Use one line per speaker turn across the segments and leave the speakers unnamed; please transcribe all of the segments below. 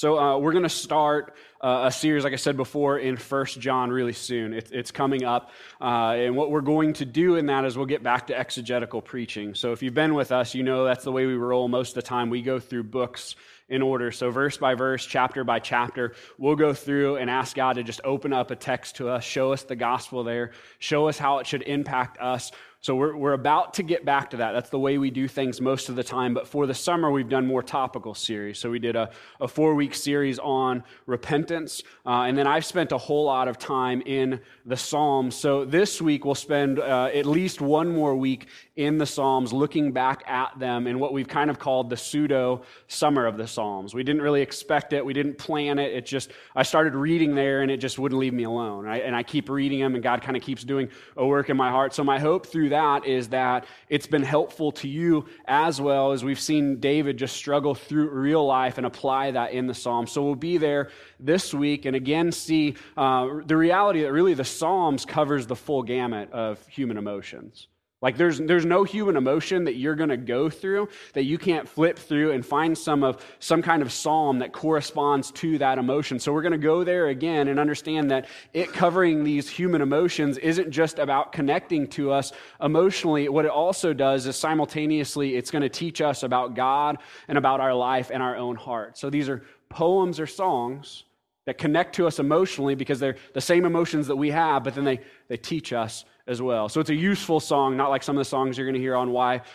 So we're going to start a series, like I said before, in 1 John really soon. It's coming up, and what we're going to do in that is we'll get back to exegetical preaching. So if you've been with us, you know that's the way we roll most of the time. We go through books in order. So verse by verse, chapter by chapter, we'll go through and ask God to just open up a text to us, show us the gospel there, show us how it should impact us. So we're about to get back to that. That's the way we do things most of the time. But for the summer, we've done more topical series. So we did a 4-week series on repentance. And then I've spent a whole lot of time in the Psalms. So this week, we'll spend at least one more week in the Psalms, looking back at them in what we've kind of called the pseudo summer of the Psalms. We didn't really expect it. We didn't plan it. It just, I started reading there and it just wouldn't leave me alone. Right? And I keep reading them and God kind of keeps doing a work in my heart. So my hope through that is that it's been helpful to you as well, as we've seen David just struggle through real life and apply that in the Psalms. So we'll be there this week and again see the reality that really the Psalms covers the full gamut of human emotions. Like there's no human emotion that you're going to go through that you can't flip through and find some kind of psalm that corresponds to that emotion. So we're going to go there again and understand that it covering these human emotions isn't just about connecting to us emotionally. What it also does is simultaneously it's going to teach us about God and about our life and our own heart. So these are poems or songs that connect to us emotionally because they're the same emotions that we have, but then they teach us as well. So it's a useful song, not like some of the songs you're going to hear on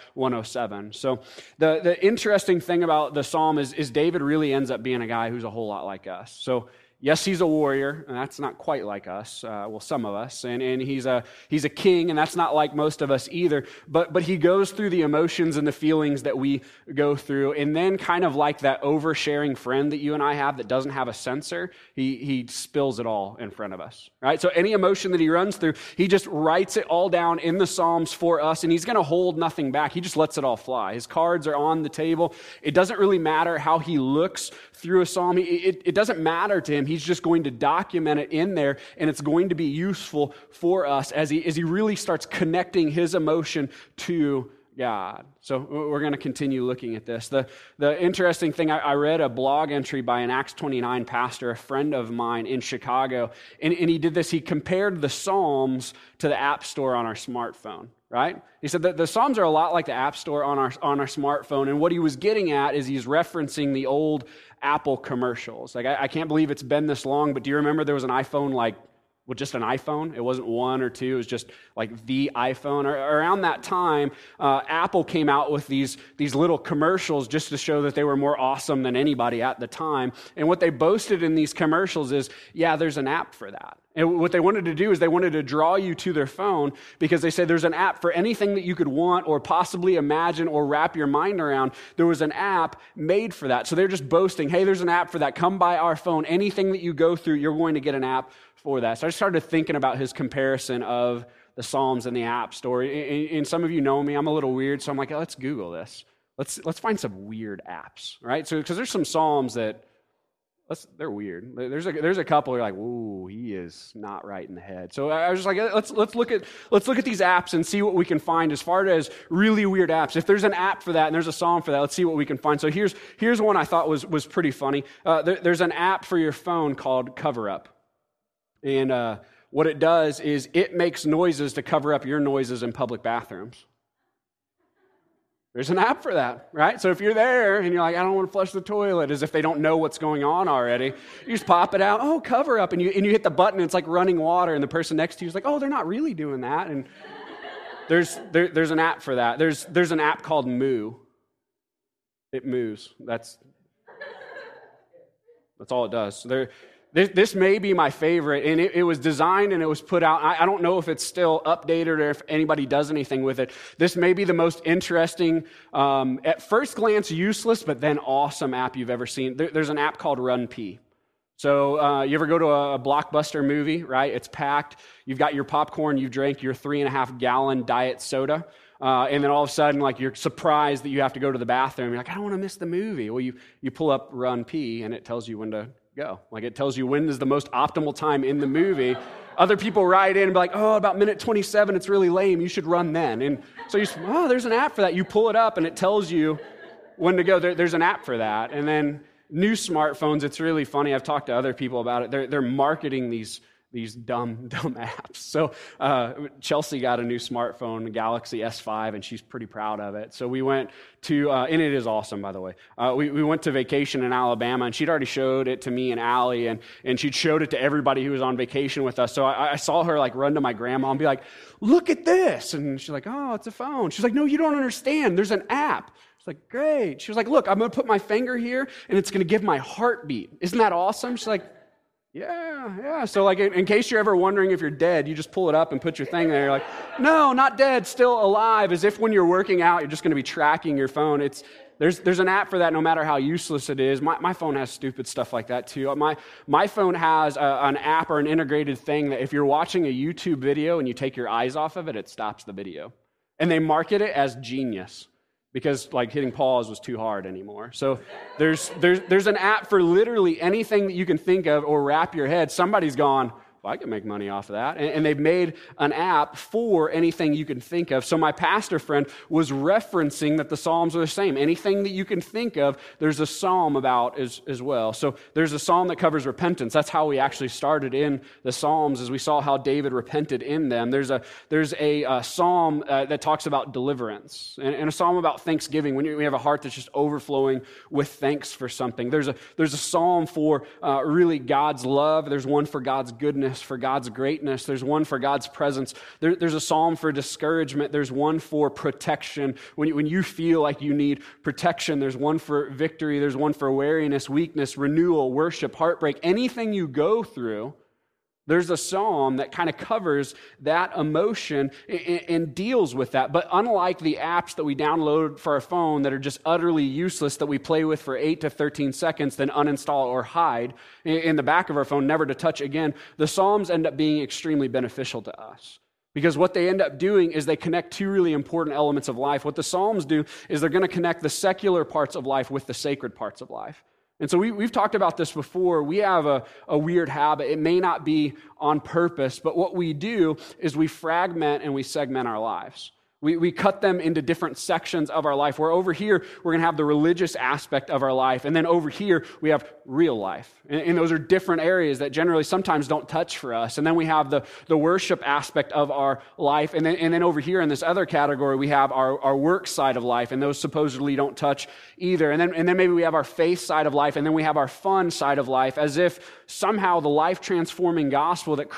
Y107. So the interesting thing about the psalm is David really ends up being a guy who's a whole lot like us. So yes, he's a warrior, and that's not quite like us. Well, some of us, and he's a king, and that's not like most of us either. But he goes through the emotions and the feelings that we go through, and then kind of like that oversharing friend that you and I have that doesn't have a censor, he spills it all in front of us. Right? So any emotion that he runs through, he just writes it all down in the Psalms for us, and he's going to hold nothing back. He just lets it all fly. His cards are on the table. It doesn't really matter how he looks through a psalm. It doesn't matter to him. He's just going to document it in there, and it's going to be useful for us as he really starts connecting his emotion to God. So we're going to continue looking at this. The interesting thing, I read a blog entry by an Acts 29 pastor, a friend of mine in Chicago, and he did this. He compared the Psalms to the App Store on our smartphone. Right? He said that the Psalms are a lot like the App Store on our smartphone, and what he was getting at is he's referencing the old Apple commercials. Like, I can't believe it's been this long, but do you remember there was an iPhone, just an iPhone? It wasn't one or two, it was just like the iPhone. Around that time, Apple came out with these little commercials just to show that they were more awesome than anybody at the time. And what they boasted in these commercials is, yeah, there's an app for that. And what they wanted to do is they wanted to draw you to their phone because they said there's an app for anything that you could want or possibly imagine or wrap your mind around. There was an app made for that. So they're just boasting, hey, there's an app for that. Come by our phone. Anything that you go through, you're going to get an app for that. So I started thinking about his comparison of the Psalms and the App Store. And some of you know me, I'm a little weird, so I'm like, let's Google this. Let's find some weird apps, right? So because there's some Psalms that they're weird. There's a couple you're like, ooh, he is not right in the head. So I was just like, let's look at these apps and see what we can find as far as really weird apps. If there's an app for that and there's a psalm for that, let's see what we can find. So here's one I thought was pretty funny. There's an app for your phone called Cover Up, and what it does is it makes noises to cover up your noises in public bathrooms. There's an app for that, right? So if you're there and you're like, I don't want to flush the toilet, as if they don't know what's going on already, you just pop it out, Cover Up, and you hit the button, and it's like running water, and the person next to you is like, they're not really doing that. And there's an app for that. There's an app called Moo. It moos. That's all it does. So this may be my favorite, and it was designed and it was put out. I don't know if it's still updated or if anybody does anything with it. This may be the most interesting, at first glance useless, but then awesome app you've ever seen. There's an app called Run Pee. So you ever go to a Blockbuster movie, right? It's packed. You've got your popcorn. You've drank your 3.5-gallon diet soda. And then all of a sudden, like, you're surprised that you have to go to the bathroom. You're like, I don't want to miss the movie. Well, you pull up Run Pee, and it tells you when to go. Like, it tells you when is the most optimal time in the movie. Other people write in and be like, about minute 27, it's really lame. You should run then. And so there's an app for that. You pull it up, and it tells you when to go. There's an app for that. And then new smartphones, it's really funny. I've talked to other people about it. They're marketing these dumb apps. So Chelsea got a new smartphone, a Galaxy S5, and she's pretty proud of it. So we went to, and it is awesome, by the way. We went to vacation in Alabama, and she'd already showed it to me and Allie, and she'd showed it to everybody who was on vacation with us. So I saw her like run to my grandma and be like, look at this. And she's like, oh, it's a phone. She's like, no, you don't understand. There's an app. She's like, great. She was like, look, I'm going to put my finger here, and it's going to give my heartbeat. Isn't that awesome? She's like, yeah. So like in case you're ever wondering if you're dead, you just pull it up and put your thing there. You're like, no, not dead, still alive, as if when you're working out, you're just going to be tracking your phone. There's an app for that no matter how useless it is. My phone has stupid stuff like that too. My phone has an app or an integrated thing that if you're watching a YouTube video and you take your eyes off of it, it stops the video. And they market it as genius, because like hitting pause was too hard anymore. So there's an app for literally anything that you can think of or wrap your head. Somebody's gone, well, I can make money off of that. And they've made an app for anything you can think of. So my pastor friend was referencing that the Psalms are the same. Anything that you can think of, there's a psalm about as well. So there's a psalm that covers repentance. That's how we actually started in the Psalms, as we saw how David repented in them. There's a psalm that talks about deliverance, and a psalm about thanksgiving, when we have a heart that's just overflowing with thanks for something. There's a psalm for really God's love. There's one for God's goodness, for God's greatness. There's one for God's presence. There's a psalm for discouragement. There's one for protection. When you feel like you need protection, there's one for victory. There's one for weariness, weakness, renewal, worship, heartbreak. Anything you go through, there's a psalm that kind of covers that emotion and deals with that. But unlike the apps that we download for our phone that are just utterly useless, that we play with for 8 to 13 seconds, then uninstall or hide in the back of our phone, never to touch again, the Psalms end up being extremely beneficial to us. Because what they end up doing is they connect two really important elements of life. What the Psalms do is they're going to connect the secular parts of life with the sacred parts of life. And so we've talked about this before. We have a weird habit. It may not be on purpose, but what we do is we fragment and we segment our lives. We cut them into different sections of our life, where over here, we're going to have the religious aspect of our life, and then over here, we have real life. And those are different areas that generally sometimes don't touch for us. And then we have the worship aspect of our life, and then over here in this other category, we have our work side of life, and those supposedly don't touch either. And then maybe we have our faith side of life, and then we have our fun side of life, as if somehow the life-transforming gospel that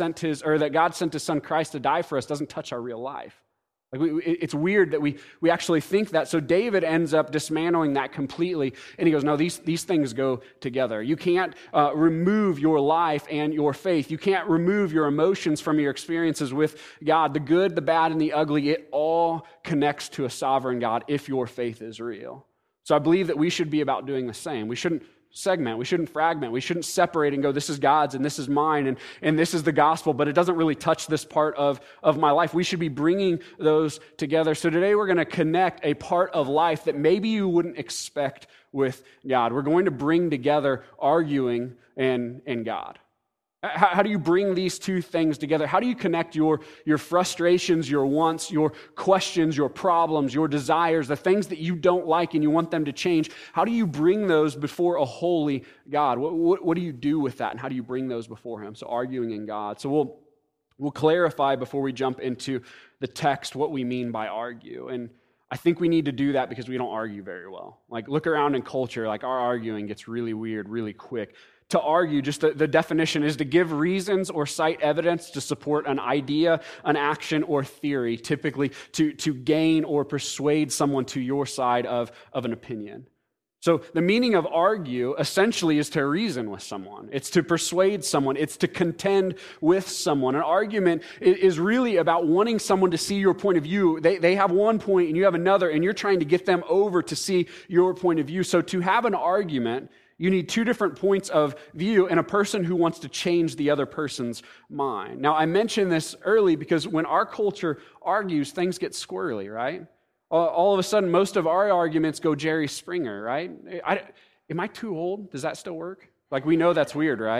that God sent His Son Christ to die for us doesn't touch our real life. It's weird that we actually think that. So David ends up dismantling that completely, and he goes, no, these things go together. You can't remove your life and your faith. You can't remove your emotions from your experiences with God. The good, the bad, and the ugly, it all connects to a sovereign God if your faith is real. So I believe that we should be about doing the same. We shouldn't segment. We shouldn't fragment. We shouldn't separate and go, this is God's and this is mine and this is the gospel, but it doesn't really touch this part of my life. We should be bringing those together. So today we're going to connect a part of life that maybe you wouldn't expect with God. We're going to bring together arguing and God. How do you bring these two things together? How do you connect your frustrations, your wants, your questions, your problems, your desires, the things that you don't like and you want them to change? How do you bring those before a holy God? What do you do with that, and how do you bring those before Him? So arguing in God. So we'll clarify before we jump into the text what we mean by argue. And I think we need to do that because we don't argue very well. Like, look around in culture, like our arguing gets really weird really quick. To argue, just the definition is to give reasons or cite evidence to support an idea, an action, or theory, typically to gain or persuade someone to your side of an opinion. So the meaning of argue essentially is to reason with someone. It's to persuade someone. It's to contend with someone. An argument is really about wanting someone to see your point of view. They have one point and you have another, and you're trying to get them over to see your point of view. So to have an argument, you need two different points of view and a person who wants to change the other person's mind. Now, I mentioned this early because when our culture argues, things get squirrely, right? All of a sudden, most of our arguments go Jerry Springer, right? Am I too old? Does that still work? Like, we know that's weird, right?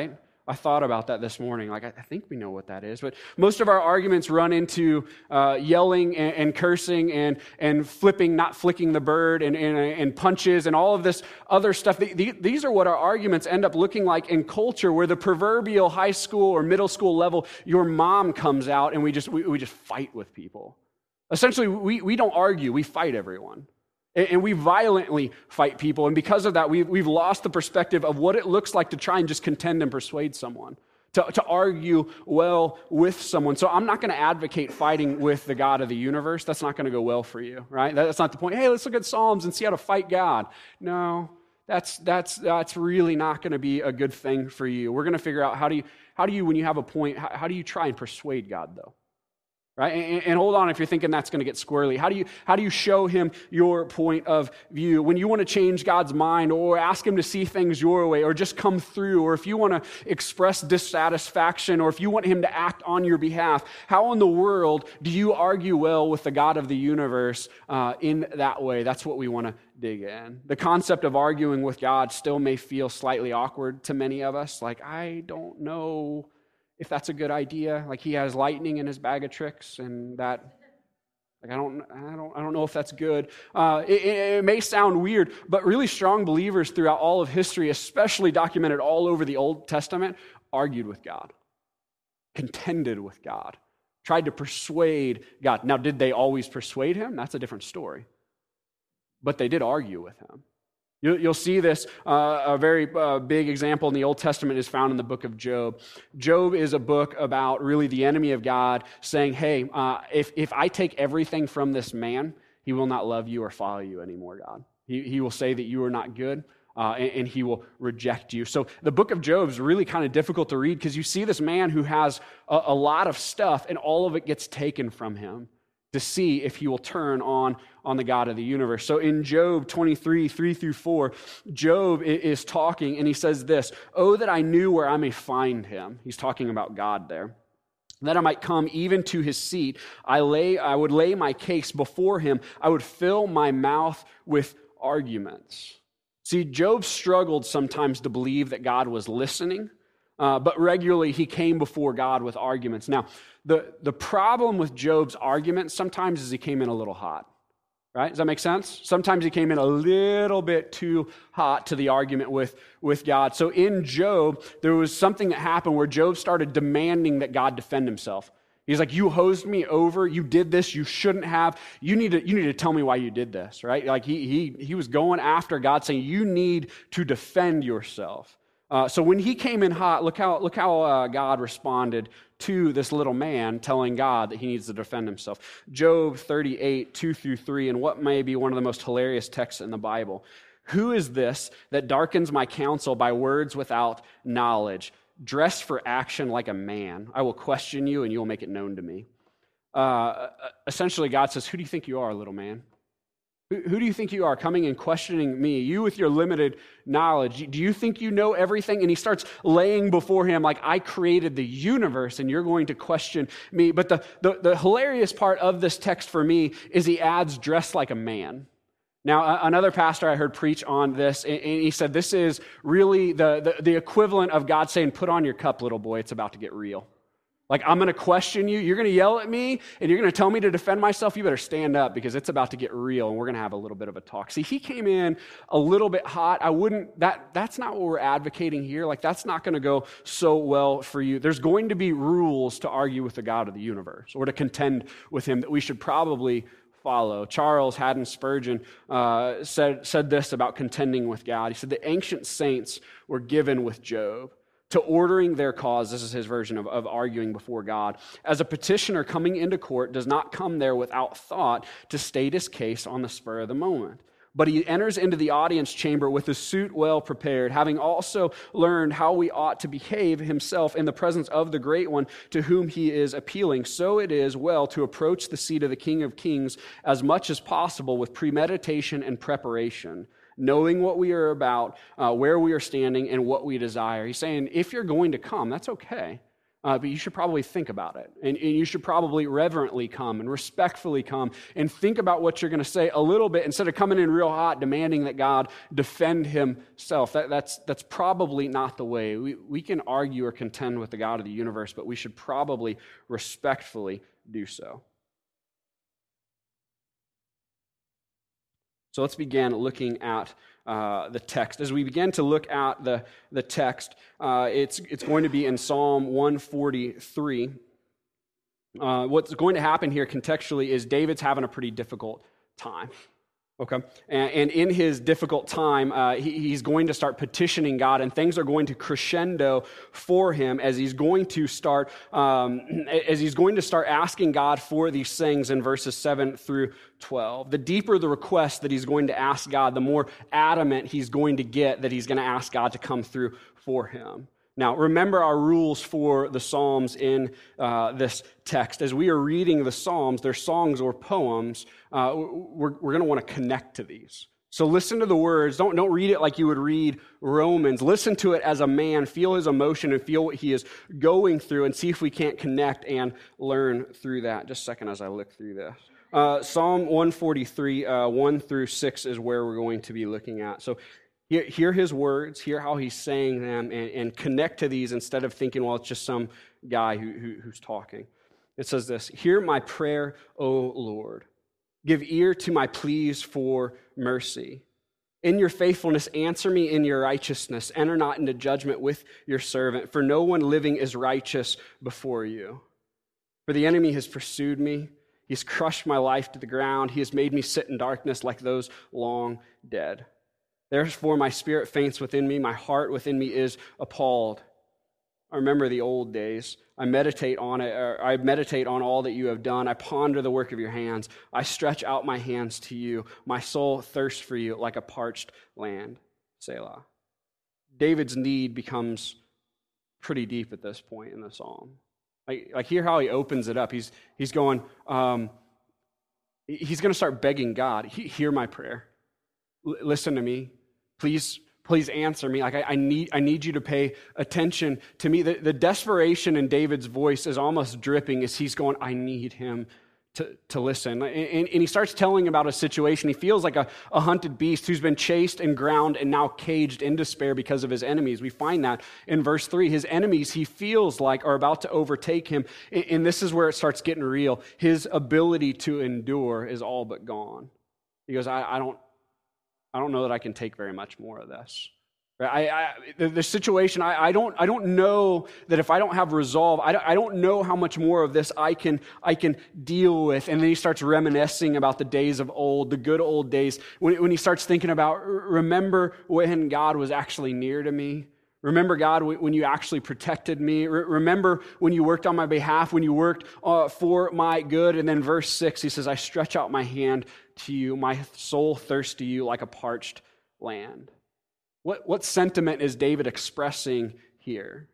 I thought about that this morning. Like, I think we know what that is. But most of our arguments run into yelling and cursing and flipping, not flicking the bird, and punches and all of this other stuff. These are what our arguments end up looking like in culture, where the proverbial high school or middle school level, your mom comes out and we just fight with people. Essentially, we don't argue, we fight everyone. And we violently fight people. And because of that, we've lost the perspective of what it looks like to try and just contend and persuade someone, to argue well with someone. So I'm not going to advocate fighting with the God of the universe. That's not going to go well for you, right? That's not the point. Hey, let's look at Psalms and see how to fight God. No, that's really not going to be a good thing for you. We're going to figure out how do you, when you have a point, how do you try and persuade God, though? Right? And hold on, if you're thinking that's going to get squirrely, how do you show him your point of view? When you want to change God's mind or ask him to see things your way or just come through, or if you want to express dissatisfaction or if you want him to act on your behalf, how in the world do you argue well with the God of the universe in that way? That's what we want to dig in. The concept of arguing with God still may feel slightly awkward to many of us. Like, I don't know if that's a good idea. Like, he has lightning in his bag of tricks, and that, like, I don't know if that's good. It may sound weird, but really strong believers throughout all of history, especially documented all over the Old Testament, argued with God, contended with God, tried to persuade God. Now, did they always persuade him? That's a different story. But they did argue with him. You'll see this, a very big example in the Old Testament is found in the book of Job. Job is a book about really the enemy of God saying, hey, if I take everything from this man, he will not love you or follow you anymore, God. He will say that you are not good, and he will reject you. So the book of Job is really kind of difficult to read because you see this man who has a lot of stuff, and all of it gets taken from him to see if he will turn on the God of the universe. So in Job 23, 3-4, Job is talking, and he says this, "Oh, that I knew where I may find him." He's talking about God there. "That I might come even to his seat. I would lay my case before him. I would fill my mouth with arguments." See, Job struggled sometimes to believe that God was listening, but regularly he came before God with arguments. Now, the problem with Job's arguments sometimes is he came in a little hot. Right? Does that make sense? Sometimes he came in a little bit too hot to the argument with God. So in Job, there was something that happened where Job started demanding that God defend himself. He's like, you hosed me over, you did this, you shouldn't have, you need to tell me why you did this, right? Like he was going after God, saying, you need to defend yourself. So when he came in hot, look how God responded to this little man telling God that he needs to defend himself. Job 38, 2-3, and what may be one of the most hilarious texts in the Bible. "Who is this that darkens my counsel by words without knowledge? Dress for action like a man. I will question you and you will make it known to me." Essentially, God says, who do you think you are, little man? Who do you think you are coming and questioning me? You with your limited knowledge. Do you think you know everything? And he starts laying before him like, I created the universe and you're going to question me. But the hilarious part of this text for me is he adds dress like a man. Now, another pastor I heard preach on this, and he said this is really the equivalent of God saying, put on your cup, little boy, it's about to get real. Like, I'm going to question you, you're going to yell at me, and you're going to tell me to defend myself. You better stand up because it's about to get real, and we're going to have a little bit of a talk. See, he came in a little bit hot. That's not what we're advocating here. Like, that's not going to go so well for you. There's going to be rules to argue with the God of the universe or to contend with him that we should probably follow. Charles Haddon Spurgeon said this about contending with God. He said, the ancient saints were given with Job to ordering their cause. This is his version of arguing before God. As a petitioner coming into court does not come there without thought to state his case on the spur of the moment. But he enters into the audience chamber with his suit well prepared, having also learned how we ought to behave himself in the presence of the Great One to whom he is appealing. So it is well to approach the seat of the King of Kings as much as possible with premeditation and preparation, knowing what we are about, where we are standing, and what we desire. He's saying, if you're going to come, that's okay. But you should probably think about it. And you should probably reverently come and respectfully come and think about what you're going to say a little bit instead of coming in real hot demanding that God defend himself. That's probably not the way. We can argue or contend with the God of the universe, but we should probably respectfully do so. So let's begin looking at the text. As we begin to look at the text, it's going to be in Psalm 143. What's going to happen here contextually is David's having a pretty difficult time. Okay, and in his difficult time, he's going to start petitioning God, and things are going to crescendo for him as he's going to start asking God for these things in verses 7 through 12. The deeper the request that he's going to ask God, the more adamant he's going to get that he's going to ask God to come through for him. Now, remember our rules for the Psalms in this text. As we are reading the Psalms, they're songs or poems, we're going to want to connect to these. So listen to the words. Don't read it like you would read Romans. Listen to it as a man. Feel his emotion and feel what he is going through and see if we can't connect and learn through that. Just a second as I look through this. Psalm 143, 1 through 6 is where we're going to be looking at. So hear his words, hear how he's saying them, and connect to these instead of thinking, well, it's just some guy who's talking. It says this, "Hear my prayer, O Lord. Give ear to my pleas for mercy. In your faithfulness, answer me in your righteousness. Enter not into judgment with your servant, for no one living is righteous before you. For the enemy has pursued me. He has crushed my life to the ground. He has made me sit in darkness like those long dead. Therefore, my spirit faints within me. My heart within me is appalled. I remember the old days. I meditate on it. I meditate on all that you have done. I ponder the work of your hands. I stretch out my hands to you. My soul thirsts for you like a parched land." Selah. David's need becomes pretty deep at this point in the psalm. Like hear how he opens it up. He's going. He's going to start begging God. Hear my prayer. Listen to me. Please answer me. Like I need you to pay attention to me. The desperation in David's voice is almost dripping as he's going, I need him to listen. And he starts telling about a situation. He feels like a hunted beast who's been chased and ground and now caged in despair because of his enemies. We find that in verse 3. His enemies, he feels like, are about to overtake him. And this is where it starts getting real. His ability to endure is all but gone. He goes, I don't know that I can take very much more of this. The situation, I don't know that if I don't have resolve, I don't know how much more of this I can deal with. And then he starts reminiscing about the days of old, the good old days, when he starts thinking about, remember when God was actually near to me. Remember, God, when you actually protected me. Remember when you worked on my behalf, when you worked for my good. And then verse 6, he says, I stretch out my hand to you. My soul thirsts to you like a parched land. What sentiment is David expressing here?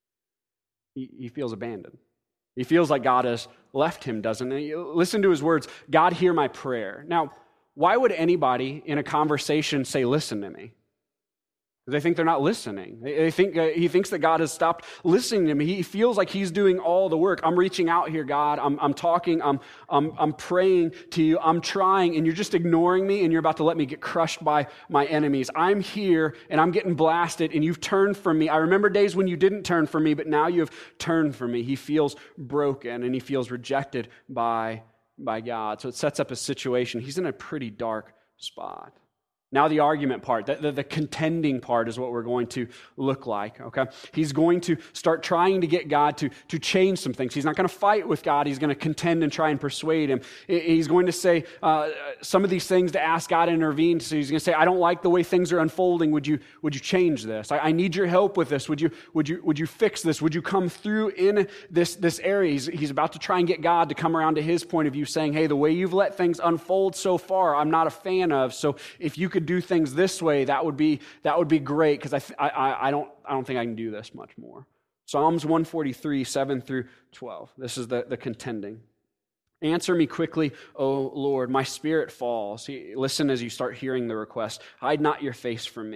He feels abandoned. He feels like God has left him, doesn't he? Listen to his words, God, hear my prayer. Now, why would anybody in a conversation say, listen to me? They think they're not listening. He thinks that God has stopped listening to him. He feels like he's doing all the work. I'm reaching out here, God. I'm talking. I'm praying to you. I'm trying, and you're just ignoring me, and you're about to let me get crushed by my enemies. I'm here, and I'm getting blasted, and you've turned from me. I remember days when you didn't turn from me, but now you have turned from me. He feels broken, and he feels rejected by God. So it sets up a situation. He's in a pretty dark spot. Now the argument part, the contending part is what we're going to look like, okay? He's going to start trying to get God to change some things. He's not going to fight with God. He's going to contend and try and persuade him. He's going to say some of these things to ask God to intervene. So he's going to say, I don't like the way things are unfolding. Would you change this? I need your help with this. Would you fix this? Would you come through in this area? He's about to try and get God to come around to his point of view, saying, hey, the way you've let things unfold so far, I'm not a fan of. So if you could do things this way, that would be great, because I don't think I can do this much more. Psalms 143, 7 through 12. This is the contending. Answer me quickly, O Lord. My spirit falls. Listen as you start hearing the request. Hide not your face from me.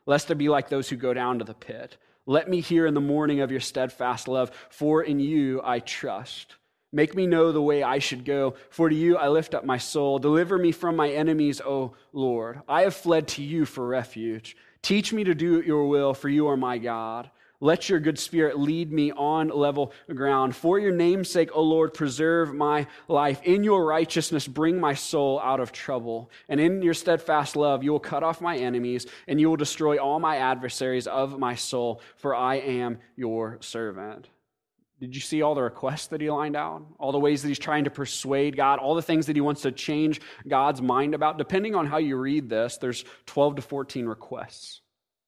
lest I be like those who go down to the pit. Let me hear in the morning of your steadfast love, for in you I trust. Make me know the way I should go, for to you I lift up my soul. Deliver me from my enemies, O Lord. I have fled to you for refuge. Teach me to do your will, for you are my God. Let your good spirit lead me on level ground. For your name's sake, O Lord, preserve my life. In your righteousness, bring my soul out of trouble. And in your steadfast love, you will cut off my enemies, and you will destroy all my adversaries of my soul, for I am your servant. Did you see all the requests that he lined out? All the ways that he's trying to persuade God, all the things that he wants to change God's mind about? Depending on how you read this, there's 12 to 14 requests.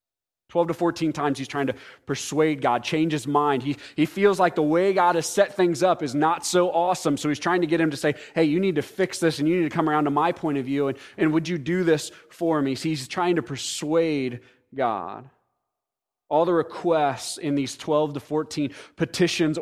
12 to 14 times he's trying to persuade God, change his mind. He feels like the way God has set things up is not so awesome, so he's trying to get him to say, hey, you need to fix this, and you need to come around to my point of view, and would you do this for me? So he's trying to persuade God. All the requests in these 12 to 14 petitions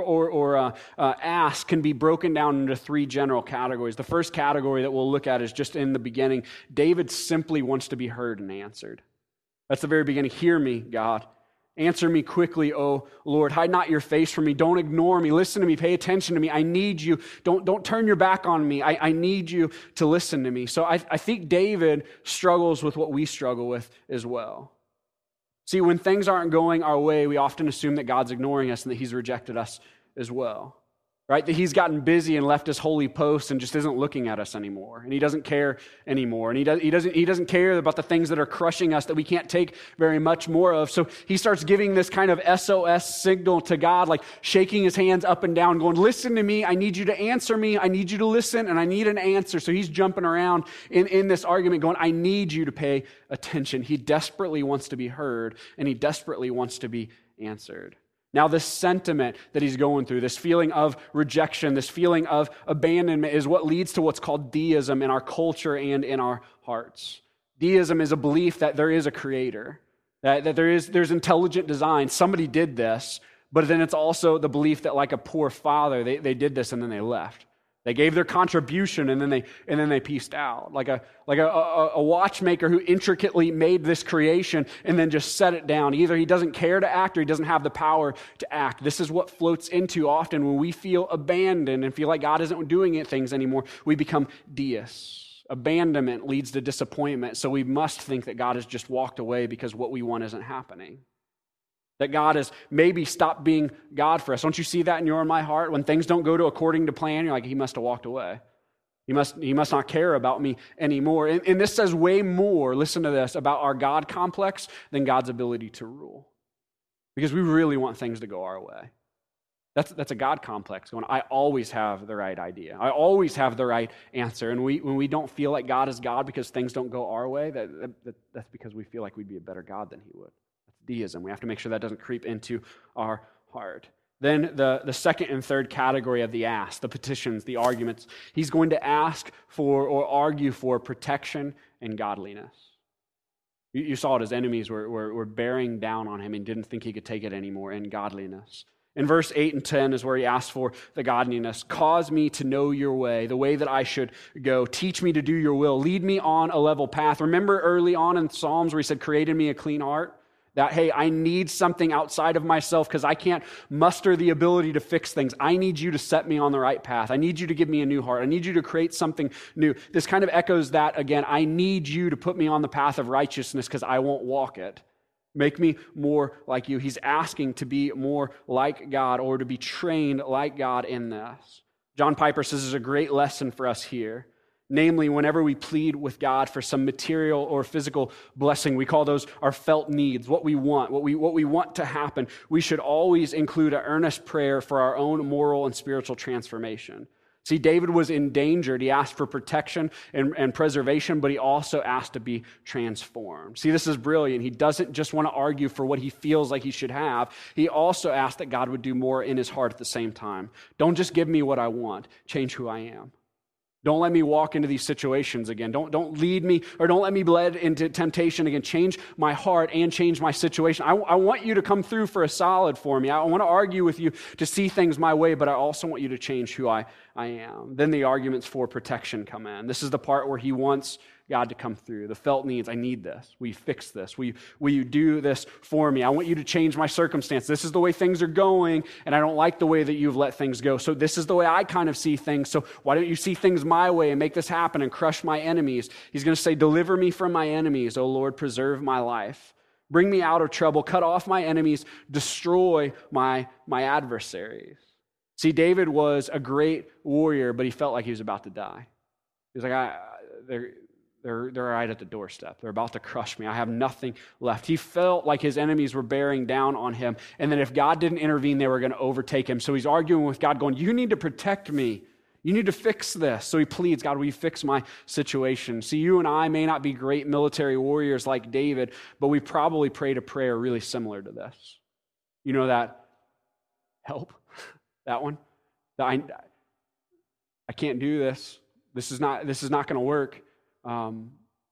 or asks can be broken down into three general categories. The first category that we'll look at is just in the beginning. David simply wants to be heard and answered. That's the very beginning. Hear me, God. Answer me quickly, O Lord. Hide not your face from me. Don't ignore me. Listen to me. Pay attention to me. I need you. Don't turn your back on me. I need you to listen to me. So I think David struggles with what we struggle with as well. See, when things aren't going our way, we often assume that God's ignoring us and that he's rejected us as well, right? That he's gotten busy and left his holy post and just isn't looking at us anymore, and he doesn't care anymore, and he doesn't care about the things that are crushing us that we can't take very much more of. So he starts giving this kind of SOS signal to God, like shaking his hands up and down, going, listen to me, I need you to answer me, I need you to listen, and I need an answer. So he's jumping around in this argument going, I need you to pay attention. He desperately wants to be heard, and he desperately wants to be answered. Now, this sentiment that he's going through, this feeling of rejection, this feeling of abandonment is what leads to what's called deism in our culture and in our hearts. Deism is a belief that there is a creator, that there's intelligent design. Somebody did this, but then it's also the belief that like a poor father, they did this and then they left. They gave their contribution and then they pieced out. Like a watchmaker who intricately made this creation and then just set it down. Either he doesn't care to act or he doesn't have the power to act. This is what floats into often when we feel abandoned and feel like God isn't doing things anymore. We become deists. Abandonment leads to disappointment, so we must think that God has just walked away because what we want isn't happening. That God has maybe stopped being God for us. Don't you see that in your and my heart? When things don't go according to plan, you're like, he must have walked away. He must not care about me anymore. And this says way more, listen to this, about our God complex than God's ability to rule. Because we really want things to go our way. That's a God complex going, I always have the right idea. I always have the right answer. And when we don't feel like God is God because things don't go our way, that's because we feel like we'd be a better God than he would. Deism. We have to make sure that doesn't creep into our heart. Then the second and third category of the ask, the petitions, the arguments, he's going to ask for or argue for protection and godliness. You saw it, his enemies were bearing down on him and didn't think he could take it anymore, and godliness. In verse 8 and 10 is where he asks for the godliness. Cause me to know your way, the way that I should go. Teach me to do your will. Lead me on a level path. Remember early on in Psalms where he said, create in me a clean heart? That, hey, I need something outside of myself because I can't muster the ability to fix things. I need you to set me on the right path. I need you to give me a new heart. I need you to create something new. This kind of echoes that again. I need you to put me on the path of righteousness because I won't walk it. Make me more like you. He's asking to be more like God or to be trained like God in this. John Piper says there's a great lesson for us here. Namely, whenever we plead with God for some material or physical blessing, we call those our felt needs, what we want, what we want to happen. We should always include an earnest prayer for our own moral and spiritual transformation. See, David was endangered. He asked for protection and preservation, but he also asked to be transformed. See, this is brilliant. He doesn't just want to argue for what he feels like he should have. He also asked that God would do more in his heart at the same time. Don't just give me what I want. Change who I am. Don't let me walk into these situations again. Don't lead me or don't let me lead into temptation again. Change my heart and change my situation. I want you to come through for a solid for me. I want to argue with you to see things my way, but I also want you to change who I am. Then the arguments for protection come in. This is the part where he wants God to come through. The felt needs, I need this. Will you fix this? Will you do this for me? I want you to change my circumstance. This is the way things are going, and I don't like the way that you've let things go. So this is the way I kind of see things. So why don't you see things my way and make this happen and crush my enemies? He's going to say, deliver me from my enemies, O Lord, preserve my life. Bring me out of trouble, cut off my enemies, destroy my adversaries. See, David was a great warrior, but he felt like he was about to die. He was like, they're right at the doorstep. They're about to crush me. I have nothing left. He felt like his enemies were bearing down on him, and that if God didn't intervene, they were going to overtake him. So he's arguing with God, going, you need to protect me. You need to fix this. So he pleads, God, will you fix my situation? See, you and I may not be great military warriors like David, but we probably prayed a prayer really similar to this. You know that? Help. That one? I can't do this. This is not going to work. I'm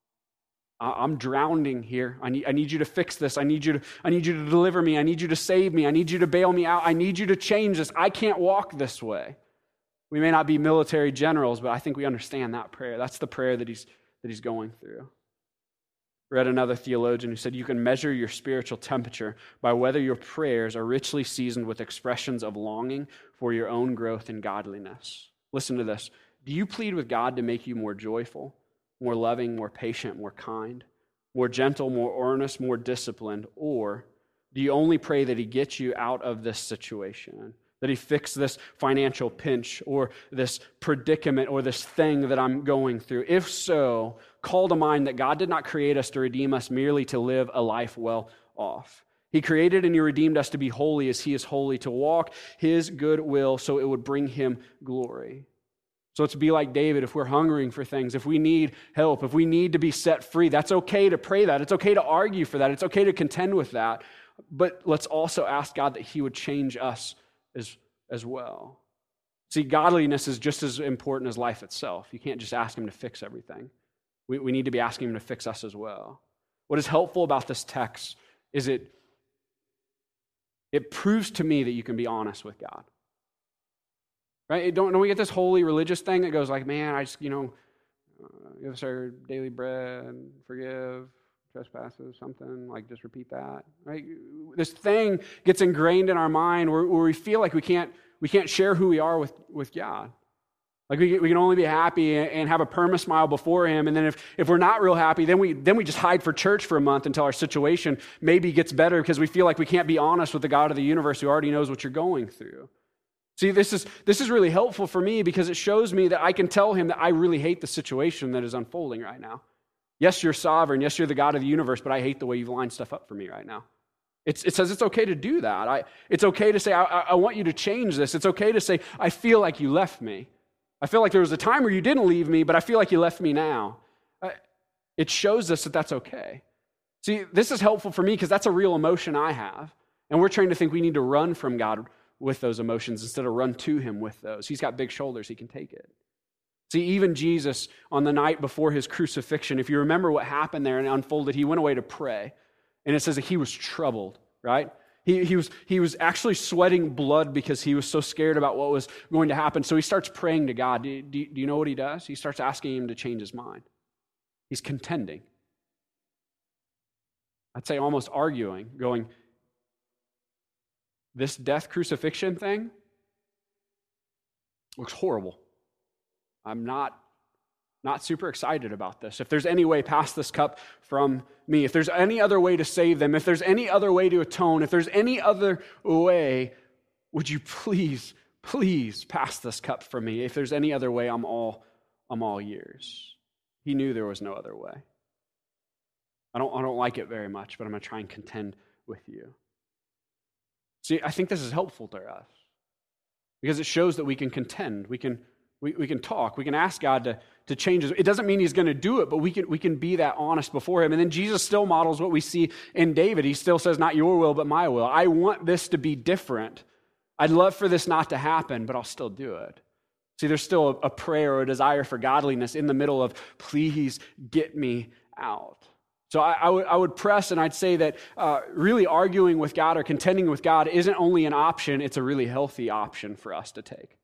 drowning here. I need you to fix this. I need you to deliver me. I need you to save me. I need you to bail me out. I need you to change this. I can't walk this way. We may not be military generals, but I think we understand that prayer. That's the prayer that he's going through. Read another theologian who said, you can measure your spiritual temperature by whether your prayers are richly seasoned with expressions of longing for your own growth and godliness. Listen to this. Do you plead with God to make you more joyful, more loving, more patient, more kind, more gentle, more earnest, more disciplined? Or do you only pray that he gets you out of this situation, that he fix this financial pinch or this predicament or this thing that I'm going through? If so, call to mind that God did not create us to redeem us merely to live a life well off. He created and he redeemed us to be holy as he is holy, to walk his good will so it would bring him glory. So let's be like David. If we're hungering for things, if we need help, if we need to be set free, that's okay to pray that. It's okay to argue for that. It's okay to contend with that. But let's also ask God that he would change us as well. See, godliness is just as important as life itself. You can't just ask him to fix everything. We need to be asking him to fix us as well. What is helpful about this text is it proves to me that you can be honest with God. Right? Don't we get this holy religious thing that goes like, man, I just, give us our daily bread and forgive trespasses, something, like just repeat that. Right? This thing gets ingrained in our mind where we feel like we can't share who we are with God. Like we can only be happy and have a perma-smile before him, and then if we're not real happy, then we just hide for church for a month until our situation maybe gets better because we feel like we can't be honest with the God of the universe who already knows what you're going through. See, this is really helpful for me because it shows me that I can tell him that I really hate the situation that is unfolding right now. Yes, you're sovereign. Yes, you're the God of the universe, but I hate the way you've lined stuff up for me right now. It says it's okay to do that. It's okay to say, I want you to change this. It's okay to say, I feel like you left me. I feel like there was a time where you didn't leave me, but I feel like you left me now. It shows us that that's okay. See, this is helpful for me because that's a real emotion I have. And we're trained to think we need to run from God with those emotions instead of run to him with those. He's got big shoulders. He can take it. See, even Jesus, on the night before his crucifixion, if you remember what happened there and it unfolded, he went away to pray. And it says that he was troubled, right? He was actually sweating blood because he was so scared about what was going to happen. So he starts praying to God. Do you know what he does? He starts asking him to change his mind. He's contending. I'd say almost arguing, going, this death crucifixion thing looks horrible. I'm not super excited about this. If there's any way, pass this cup from me. If there's any other way to save them, if there's any other way to atone, if there's any other way, would you please pass this cup from me? If there's any other way, I'm all ears. He knew there was no other way. I don't like it very much, but I'm going to try and contend with you. See, I think this is helpful to us because it shows that we can contend. We can talk. We can ask God to change us. It doesn't mean he's going to do it, but we can be that honest before him. And then Jesus still models what we see in David. He still says, not your will, but my will. I want this to be different. I'd love for this not to happen, but I'll still do it. See, there's still a prayer or a desire for godliness in the middle of, please get me out. So I would press and I'd say that really arguing with God or contending with God isn't only an option, it's a really healthy option for us to take.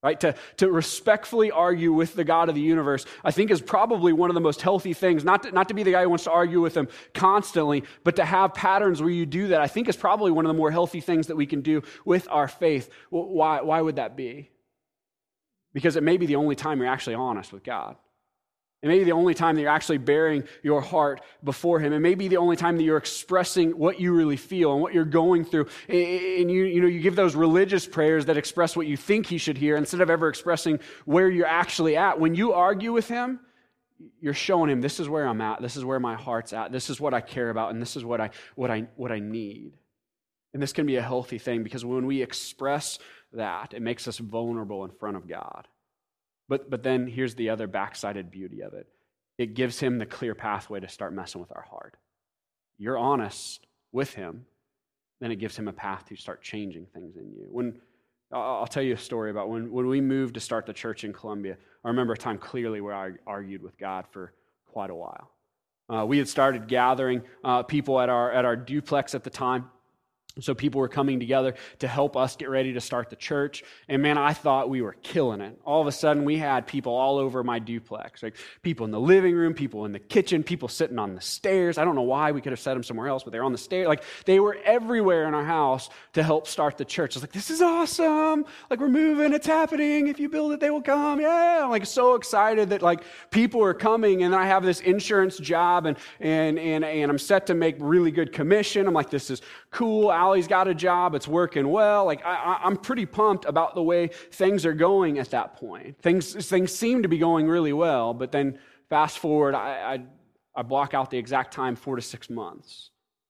right? To respectfully argue with the God of the universe, I think is probably one of the most healthy things. Not to be the guy who wants to argue with him constantly, but to have patterns where you do that, I think is probably one of the more healthy things that we can do with our faith. Why would that be? Because it may be the only time you're actually honest with God. It may be the only time that you're actually bearing your heart before Him. It may be the only time that you're expressing what you really feel and what you're going through. And you give those religious prayers that express what you think He should hear instead of ever expressing where you're actually at. When you argue with Him, you're showing Him, this is where I'm at, this is where my heart's at, this is what I care about, and this is what I need. And this can be a healthy thing because when we express that, it makes us vulnerable in front of God. But then here's the other backsided beauty of it. It gives Him the clear pathway to start messing with our heart. You're honest with Him, then it gives Him a path to start changing things in you. I'll tell you a story about when we moved to start the church in Columbia. I remember a time clearly where I argued with God for quite a while. We had started gathering people at our duplex at the time. So people were coming together to help us get ready to start the church. And man, I thought we were killing it. All of a sudden, we had people all over my duplex. Like people in the living room, people in the kitchen, people sitting on the stairs. I don't know why we could have set them somewhere else, but they were on the stairs. Like they were everywhere in our house to help start the church. I was like, this is awesome. Like we're moving, it's happening. If you build it, they will come. Yeah. I'm like so excited that like people are coming, and I have this insurance job and I'm set to make really good commission. I'm like, this is cool. Allie's got a job. It's working well. Like I'm pretty pumped about the way things are going at that point. Things seem to be going really well, but then fast forward, I block out the exact time, 4 to 6 months.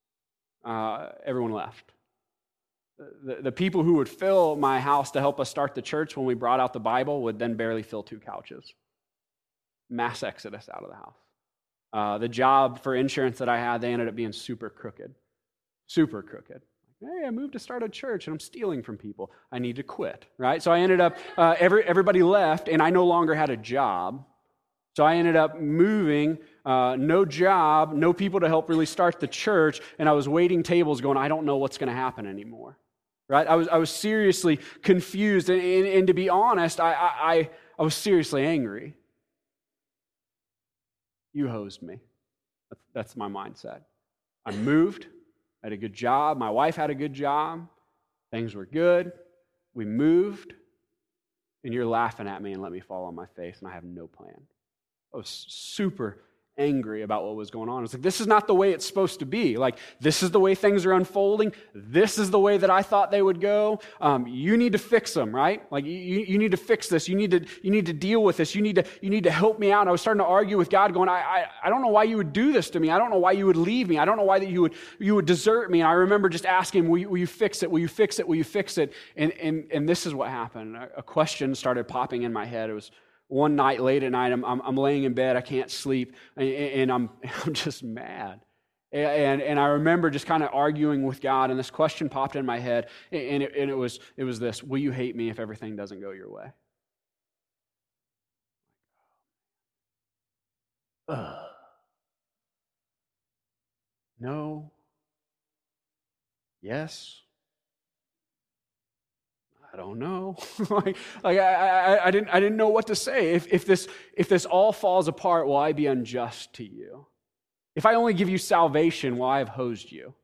Everyone left. The people who would fill my house to help us start the church when we brought out the Bible would then barely fill 2 couches. Mass exodus out of the house. The job for insurance that I had, they ended up being super crooked. Super crooked. Hey, I moved to start a church and I'm stealing from people. I need to quit, right? So I ended up, everybody left and I no longer had a job. So I ended up moving, no job, no people to help really start the church, and I was waiting tables going, I don't know what's going to happen anymore, right? I was seriously confused, and to be honest, I was seriously angry. You hosed me. That's my mindset. I moved. I had a good job. My wife had a good job. Things were good. We moved. And you're laughing at me and let me fall on my face, and I have no plan. I was super angry about what was going on. I was like, this is not the way it's supposed to be. Like, this is the way things are unfolding. This is the way that I thought they would go. You need to fix them, right? Like, you need to fix this. You need to deal with this. You need to help me out. And I was starting to argue with God, going, I don't know why you would do this to me. I don't know why you would leave me. I don't know why that you would desert me. And I remember just asking, will you fix it? Will you fix it? Will you fix it? And this is what happened. A question started popping in my head. It was one night, late at night, I'm laying in bed, I can't sleep, and I'm just mad. And I remember just kind of arguing with God, and this question popped in my head, and it was this: will you hate me if everything doesn't go your way? No. Yes. I don't know. I didn't know what to say. If this all falls apart, will I be unjust to you? If I only give you salvation, will I have hosed you?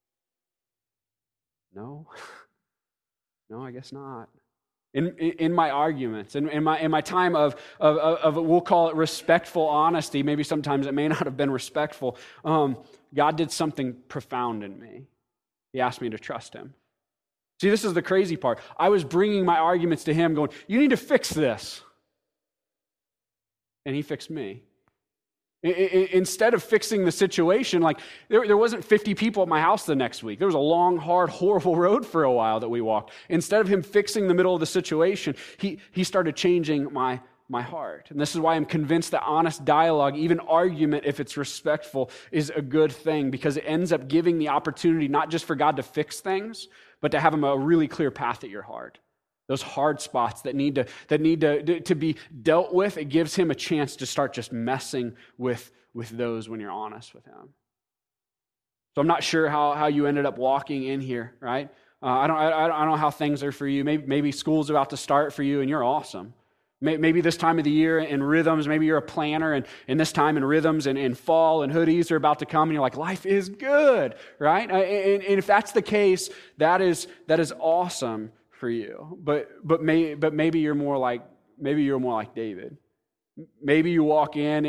No. No, I guess not. In my arguments, in my time of we'll call it respectful honesty. Maybe sometimes it may not have been respectful. God did something profound in me. He asked me to trust Him. See, this is the crazy part. I was bringing my arguments to Him going, you need to fix this. And He fixed me. Instead of fixing the situation, like there wasn't 50 people at my house the next week. There was a long, hard, horrible road for a while that we walked. Instead of Him fixing the middle of the situation, He started changing my heart. And this is why I'm convinced that honest dialogue, even argument, if it's respectful, is a good thing, because it ends up giving the opportunity not just for God to fix things, but to have Him a really clear path at your heart. Those hard spots that need to be dealt with, it gives Him a chance to start just messing with those when you're honest with Him. So I'm not sure how you ended up walking in here, right? I don't know how things are for you. Maybe school's about to start for you and you're awesome. Maybe this time of the year in rhythms, maybe you're a planner and this time in rhythms and in fall and hoodies are about to come and you're like, life is good, right? And if that's the case, that is awesome for you. But maybe you're more like David. Maybe you walk in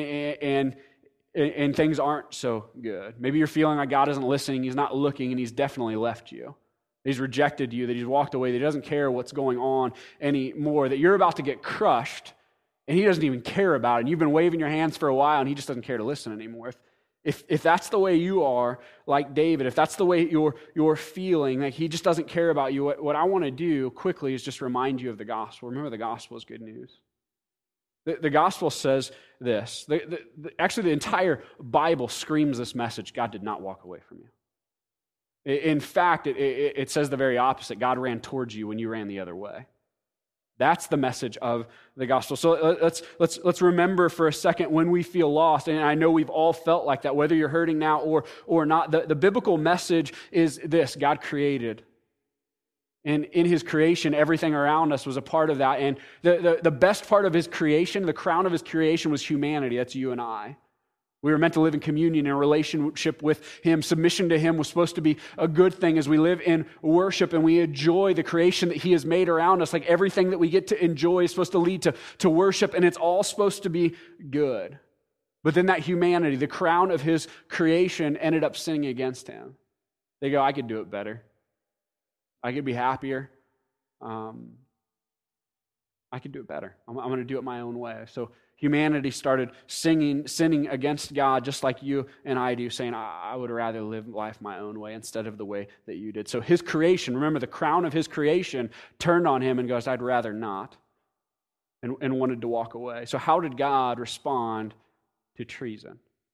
and things aren't so good. Maybe you're feeling like God isn't listening, He's not looking, and He's definitely left you. He's rejected you, that He's walked away, that He doesn't care what's going on anymore, that you're about to get crushed, and He doesn't even care about it. And you've been waving your hands for a while, and He just doesn't care to listen anymore. If that's the way you are, like David, if that's the way you're feeling, like He just doesn't care about you, what I want to do quickly is just remind you of the gospel. Remember, the gospel is good news. The gospel says this. Actually, the entire Bible screams this message: God did not walk away from you. In fact, it says the very opposite. God ran towards you when you ran the other way. That's the message of the gospel. So let's remember for a second when we feel lost, and I know we've all felt like that, whether you're hurting now or not. The biblical message is this: God created. And in His creation, everything around us was a part of that. And the best part of His creation, the crown of His creation, was humanity. That's you and I. We were meant to live in communion, in a relationship with Him. Submission to Him was supposed to be a good thing as we live in worship and we enjoy the creation that He has made around us. Like everything that we get to enjoy is supposed to lead to worship, and it's all supposed to be good. But then that humanity, the crown of His creation, ended up sinning against Him. They go, I could do it better. I could be happier. I could do it better. I'm going to do it my own way. So humanity started sinning against God just like you and I do, saying, I would rather live life my own way instead of the way that you did. So His creation, remember, the crown of His creation turned on Him and goes, I'd rather not, and wanted to walk away. So how did God respond to treason?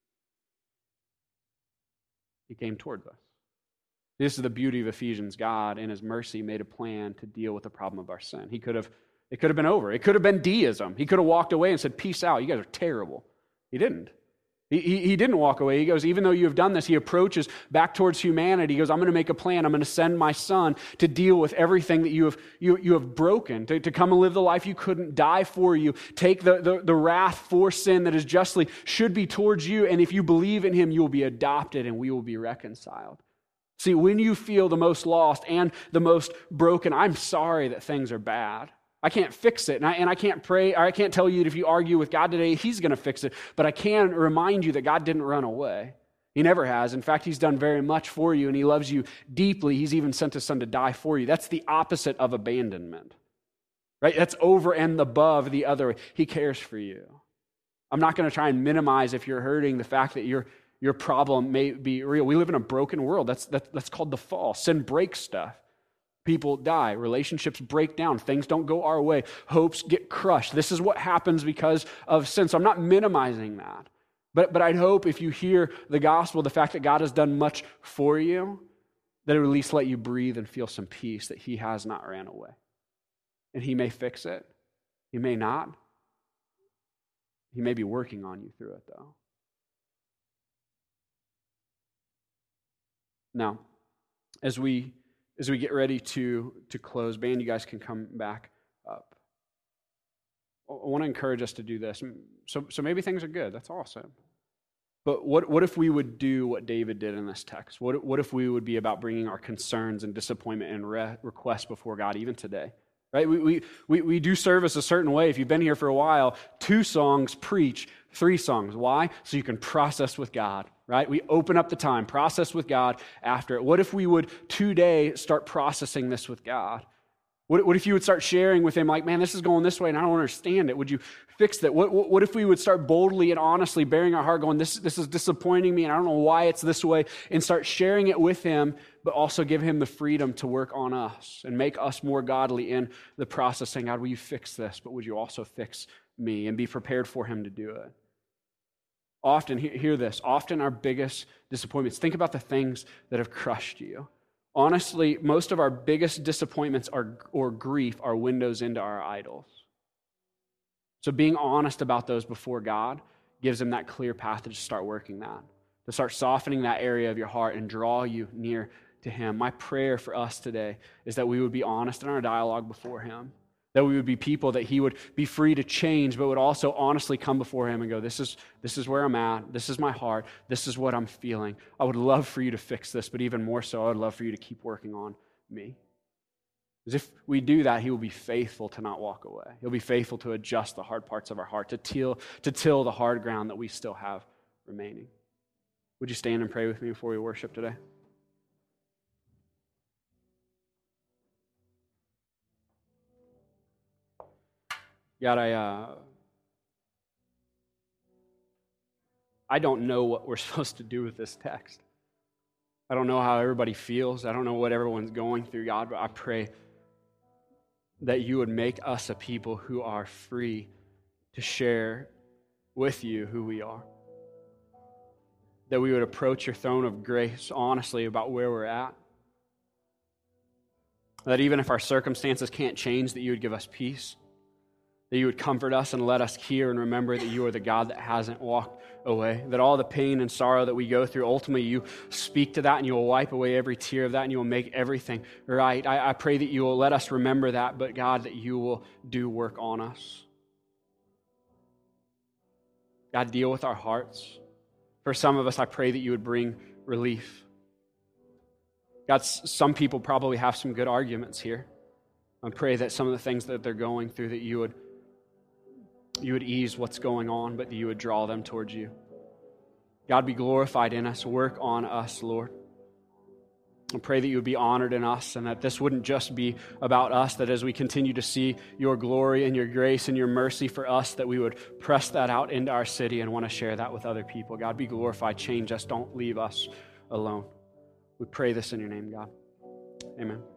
He came towards us. This is the beauty of Ephesians. God, in His mercy, made a plan to deal with the problem of our sin. It could have been over. It could have been deism. He could have walked away and said, peace out. You guys are terrible. He didn't. He didn't walk away. He goes, even though you have done this, He approaches back towards humanity. He goes, I'm going to make a plan. I'm going to send my Son to deal with everything that you have broken, to come and live the life you couldn't, die for you, take the wrath for sin that is justly should be towards you. And if you believe in Him, you will be adopted and we will be reconciled. See, when you feel the most lost and the most broken, I'm sorry that things are bad. I can't fix it, and I can't pray, or I can't tell you that if you argue with God today, He's going to fix it, but I can remind you that God didn't run away. He never has. In fact, He's done very much for you, and He loves you deeply. He's even sent His Son to die for you. That's the opposite of abandonment, right? That's over and above the other. He cares for you. I'm not going to try and minimize, if you're hurting, the fact that your problem may be real. We live in a broken world. That's called the fall. Sin breaks stuff. People die. Relationships break down. Things don't go our way. Hopes get crushed. This is what happens because of sin. So I'm not minimizing that. But I'd hope if you hear the gospel, the fact that God has done much for you, that it would at least let you breathe and feel some peace that He has not ran away. And He may fix it. He may not. He may be working on you through it, though. Now, as we get ready to close, band, you guys can come back up. I want to encourage us to do this. So maybe things are good. That's awesome. But what if we would do what David did in this text? What if we would be about bringing our concerns and disappointment and requests before God even today? Right? We do service a certain way. If you've been here for a while, 2 songs preach 3 songs. Why? So you can process with God. Right? We open up the time, process with God after it. What if we would today start processing this with God? What if you would start sharing with Him, like, man, this is going this way and I don't understand it. Would you fix that? What if we would start boldly and honestly bearing our heart, going, this is disappointing me and I don't know why it's this way, and start sharing it with Him, but also give Him the freedom to work on us and make us more godly in the process, saying, God, will you fix this, but would you also fix me, and be prepared for Him to do it? Often, hear this, often our biggest disappointments, think about the things that have crushed you. Honestly, most of our biggest disappointments or grief are windows into our idols. So being honest about those before God gives Him that clear path to just start working that, to start softening that area of your heart and draw you near to him. My prayer for us today is that we would be honest in our dialogue before him, that we would be people that he would be free to change, but would also honestly come before him and go, this is where I'm at, this is my heart, this is what I'm feeling. I would love for you to fix this, but even more so, I would love for you to keep working on me. Because if we do that, he will be faithful to not walk away. He'll be faithful to adjust the hard parts of our heart, to till the hard ground that we still have remaining. Would you stand and pray with me before we worship today? God, I don't know what we're supposed to do with this text. I don't know how everybody feels. I don't know what everyone's going through, God, but I pray that you would make us a people who are free to share with you who we are. That we would approach your throne of grace honestly about where we're at. That even if our circumstances can't change, that you would give us peace. That you would comfort us and let us hear and remember that you are the God that hasn't walked away. That all the pain and sorrow that we go through, ultimately you speak to that and you will wipe away every tear of that and you will make everything right. I pray that you will let us remember that, but God, that you will do work on us. God, deal with our hearts. For some of us, I pray that you would bring relief. God, some people probably have some good arguments here. I pray that some of the things that they're going through, that you would ease what's going on, but that you would draw them towards you. God, be glorified in us. Work on us, Lord. I pray that you would be honored in us and that this wouldn't just be about us, that as we continue to see your glory and your grace and your mercy for us, that we would press that out into our city and want to share that with other people. God, be glorified. Change us. Don't leave us alone. We pray this in your name, God. Amen.